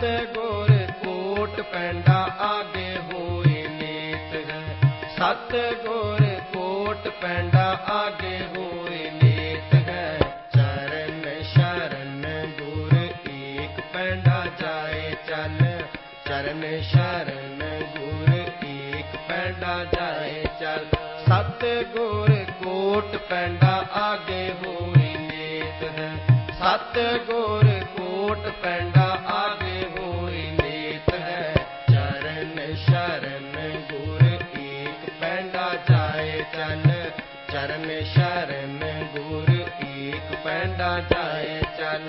ਸਤਿਗੁਰ ਕੋਟ ਪੈਂਡਾ ਆਗੇ ਹੋਏ ਨੇਤ ਹੈ। ਸਤਿਗੁਰ ਕੋਟ ਪੈਂਡਾ ਆਗੇ ਹੋਏ ਨੇਤ ਹੈ। ਚਰਨ ਸ਼ਰਨ ਗੁਰ ਏਕ ਪੈਂਡਾ ਜਾਏ ਚੱਲ। ਚਰਨ ਸ਼ਰਨ ਗੁਰ ਏਕ ਪੈਂਡਾ ਜਾਏ ਚੱਲ। ਸਤਿਗੁਰ ਕੋਟ ਪੈਂਡਾ ਆਗੇ ਹੋਏ ਨੇਤ ਹੈ। ਸਤਿਗੁਰ ਕੋਟ ਪੈਂਡਾ ਆਗੇ ਹੋਏ ਨੇਤ ਹੈ। ਚਰਨ ਸ਼ਰਨ ਗੁਰ ਏਕ ਪੈਂਡਾ ਜਾਏ ਚੱਲ। ਚਰਨ ਸ਼ਰਨ ਗੁਰ ਏਕ ਪੈਂਡਾ ਜਾਏ ਚੱਲ।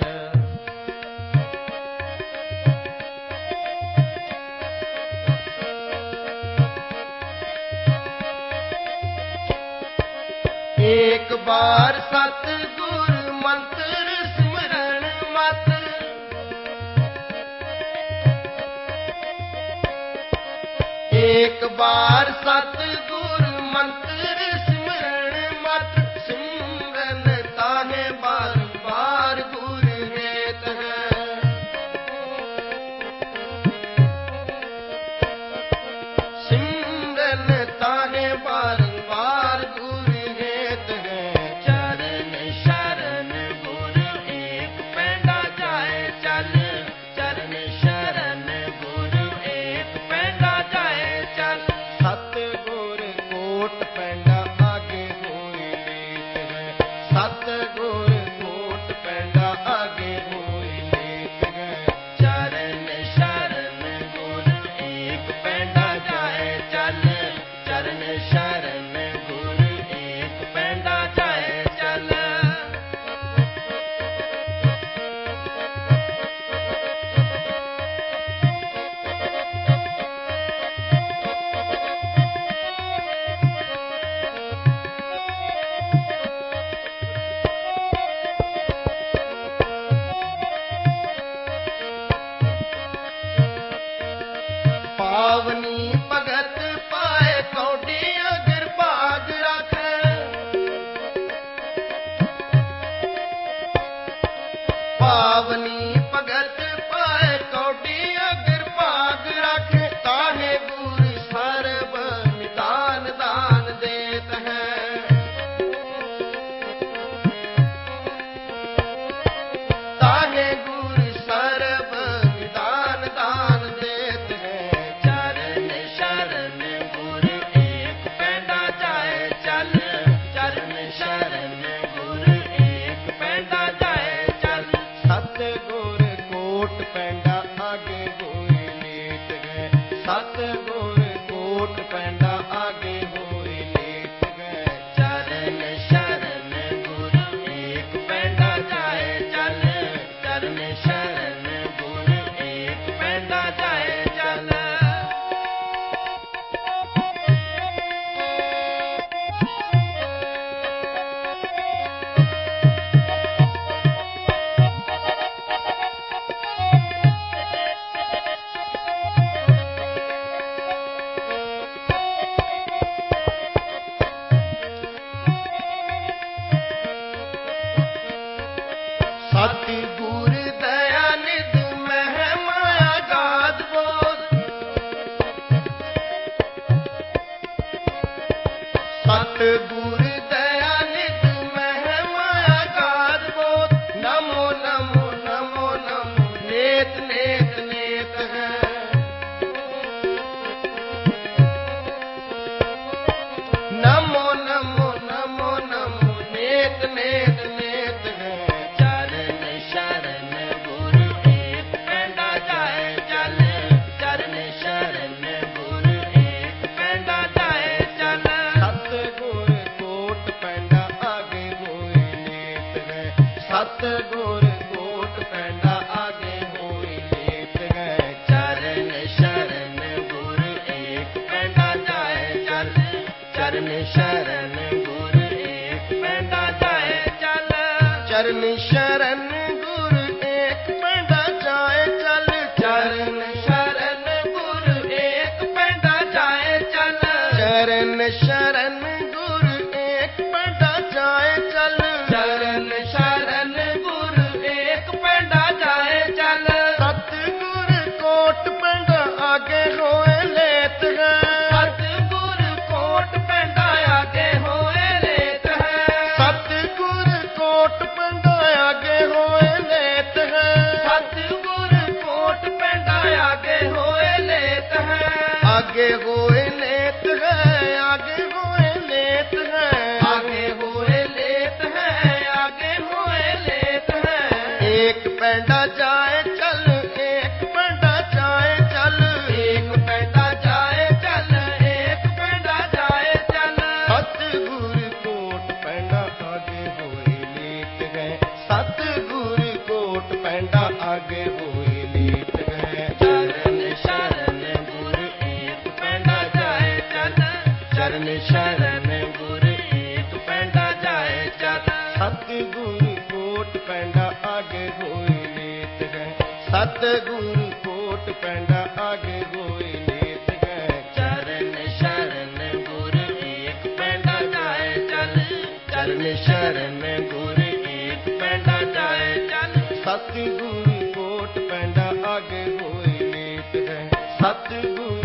ਏਕ ਬਾਰ ਸਤਿਗੁਰ ਮੰਤਰ ਸਿਮਰਨ ਮਤ। ਏਕ ਬਾਰ ਸਤਿਗੁਰ ਮੰਤਰ ਸਿਮਰਨ ਮਤ। ਸਿਮਰਨ ਤਾਹੇ ਬਾਰ ਗੁਰ ਹੇਤ ਹੈ। ਸਿਮਰਨ ਤਾਹੇ ਬਾਰ ਗੁਰ ਹੇਤ ਹੈ। ਚਰਨ ਸ਼ਰਨ ਗੁਰ ਏਕ ਪੈਂਡਾ ਜਾਏ ਚੱਲ। ਚਰਨ ਸ਼ਰਨ ਗੁਰ ਏਕ ਪੈਂਡਾ ਜਾਏ ਚੱਲ। ਸਤਿਗੁਰ ਕੋਟ ਪੈਂਡਾ ਆਗੇ ਹੋਏ ਨੇਤ ਹੈ। ਸਤਿਗੁਰ ਕੋਟ ਪੈਂਡਾ ਆਗੇ ਹੋਏ ਨੇਤ ਹੈ। ਚਰਨ ਸ਼ਰਨ ਗੁਰ ਏਕ ਪੈਂਡਾ ਜਾਏ ਚੱਲ। ਚਰਨ ਸ਼ਰਨ ਗੁਰ ਏਕ ਪੈਂਡਾ ਜਾਏ ਚੱਲ। ਪਾਵਨੀ ਭਗਤ ਪਾਏ ਕੌਡੀ ਅਗਰ ਭਾਗ ਰੱਖ। ਪਾਵਨੀ ਭਗਤ ਪਾਏ ਕੌਡੀ ਅਗਰ ਭਾਗ ਰੱਖ। ਤਾਹੇ ਗੁਰ ਸਰਬ ਨਿਦਾਨ ਦਾਨ ਦੇਤ ਹੈ। ਤਾਹੇ ਗੁਰ ਸਰਬ ਨਿਦਾਨ ਦਾਨ ਦੇਤ ਹੈ। ਚਰਨ ਸ਼ਰਨ ਗੁਰ ਏਕ ਪੈਂਡਾ ਜਾਏ ਚੱਲ। ਚਰਨ ਸ਼ਰਨ ਗੁਰ ਏਕ ਪੈਂਡਾ ਜਾਏ ਚੱਲ। ਸਤਿਗੁਰ ਕੋਟ ਪੈਂਡਾ ਆਗੇ ਹੋਏ ਨੇਤ ਹੈ। ਸਤਿਗੁਰ ਕੋਟ ਪੈਂਡਾ ਆਗੇ ਹੋਏ ਨੇਤ ਹੈ। ਚਰਨ ਸ਼ਰਨ ਗੁਰ ਏਕ ਪੈਂਡਾ ਜਾਏ ਚੱਲ। ਚਰਨ ਸ਼ਰਨ ਗੁਰ ਏਕ ਪੈਂਡਾ ਜਾਏ ਚੱਲ। ਸਤਿਗੁਰ ਦਇਆ ਨਿਧ ਮਹਿ ਮਾਇਆ ਗਾਦ ਬੋਧ। ਸਤਿਗੁਰ ਦਇਆ ਨਿਧ ਮਹਿ ਮਾਇਆ ਗਾਦ ਬੋਧ। ਨਮੋ ਨਮੋ ਨਮੋ ਨਮੋ ਨੇਤ ਨੇਤ ਨੇਤ ਹੈ। ਨਮੋ ਨਮੋ ਨਮੋ ਨਮੋ ਨੇਤ ਨੇਤ ਨੇਤ ਹੈ। ਚਰਨ ਸ਼ਰਨ ਗੁਰ ਏਕ ਪੈਂਡਾ ਜਾਏ ਚੱਲ। ਚਰਨ ਸ਼ਰਨ ਗੁਰ ਏਕ ਪੈਂਡਾ ਜਾਏ ਚੱਲ। ਸਤਿਗੁਰ ਕੋਟ ਪੈਂਡਾ ਆਗੇ ਹੋਏ ਨੇਤ ਹੈ। ਸਤਿਗੁਰ ਕੋਟ ਪੈਂਡਾ ਆਗੇ ਹੋਏ ਨੇਤ ਹੈ। ਚਰਨ ਸ਼ਰਨ ਗੁਰ ਏਕ ਪੈਂਡਾ ਜਾਏ ਚੱਲ। ਚਰਨ ਸ਼ਰਨ ਗੁਰ ਏਕ ਪੈਂਡਾ ਜਾਏ ਚੱਲ। ਚਰਨ ਸ਼ਰਨ ਗੁਰ ਏਕ ਪੈਂਡਾ ਜਾਏ ਚੱਲ। ਚਰਨ ਸ਼ਰਨ ਗੁਰ ਏਕ ਪੈਂਡਾ ਜਾਏ ਚੱਲ। ਚਰਨ ਸ਼ਰਨ ਗੁਰ ਏਕ ਪੈਂਡਾ ਜਾਏ ਚੱਲ। ਚਰਨ ਸ਼ਰਨ ਗੁਰ ਏਕ ਪੈਂਡਾ ਜਾਏ ਚੱਲ। ਸਤਿਗੁਰ आगे होए लेत है, आगे होए लेत है, आगे होए लेत है, आगे होए लेत है। एक पैंडा जाए चल, एक पैंडा जाए चल, एक पैंडा जाए चल, एक पैंडा जाए चल। सतगुर कोट पैंडा आगे होए लेत है, सतगुर कोट पैंडा आगे होए लेत है। चरण शरण गुर एक पैंडा जाए चल, चरण शरण गुर एक पैंडा जाए चल। सतगुर कोट पैंडा आगे होए लेत है, सतगुर कोट पैंडा आगे होए लेत है। चरण शरण गुर एक पैंडा जाए चल, चरण शरण गुर एक पैंडा जाए चल। सतगुर कोट पैंडा आगे होए लेत है, सतगुर